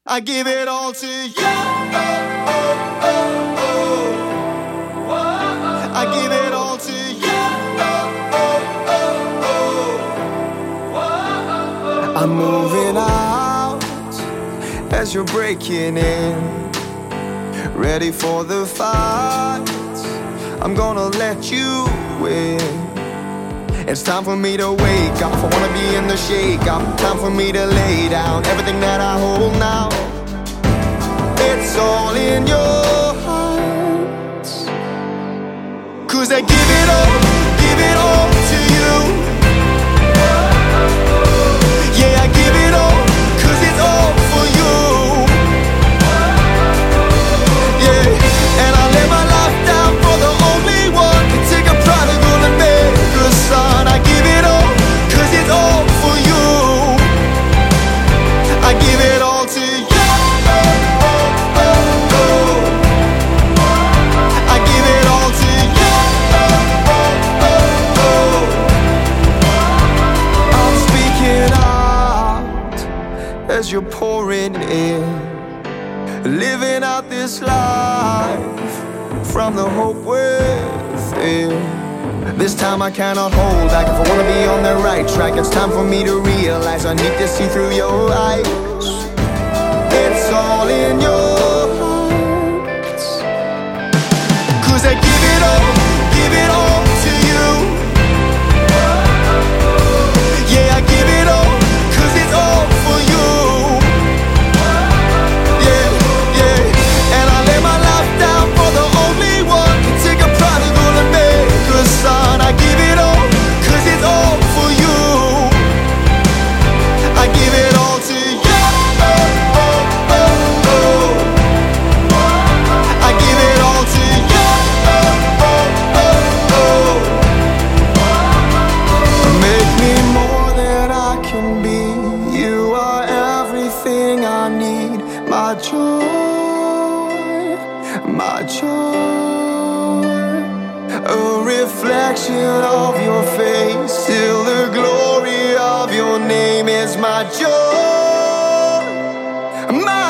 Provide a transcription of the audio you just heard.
I give it all to you. I give it all to you. I'm moving out as you're breaking in, ready for the fight. I'm gonna let you win. It's time for me to wake up. I wanna be in the shake up. Time for me to lay down everything that I hold now. It's all in your hands. 'Cause I give it all to you. Yeah, I give it all, 'cause it's all for you. Yeah, and I lay my life down for the only one can take a prodigal and make a son. I give it all, 'cause it's all for you. I give it all to you. I give it all to you. I'm speaking out as you're pouring in, living out this life from the hope within. This time I cannot hold back. If I wanna be on the right track, it's time for me to realize I need to see through your eyes. It's all in your hands. 'Cause I give it all to you. Yeah, I give it all, 'cause it's all for you. Yeah, and I lay my life down for the only one can take a prodigal and make a son. I give it all, 'cause it's all for you. I give it all to you. I give it all to you. Make me more than I can be. You are everything I need. My joy, my joy. A reflection of your face, till the glory of your name is my joy. My